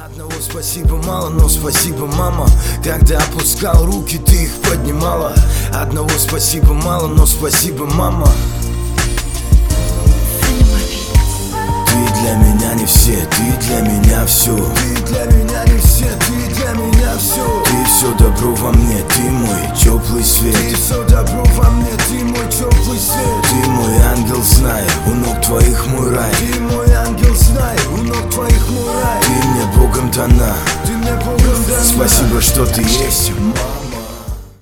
Одного спасибо мало, но спасибо, мама. Когда опускал руки, ты их поднимала. Одного спасибо мало, но спасибо, мама. Ты для меня не все, ты для меня все. Ты для меня не все, ты для меня все. Ты все добро во мне, ты мой теплый свет. Ты все добро во мне, ты мой теплый свет. Ты мой ангел, знай, у ног твоих мой рай. Ты мой ангел, знай, у ног твоих мой рай. Ты мне Богом дана, ты мне Богом дана. Спасибо, что ты есть.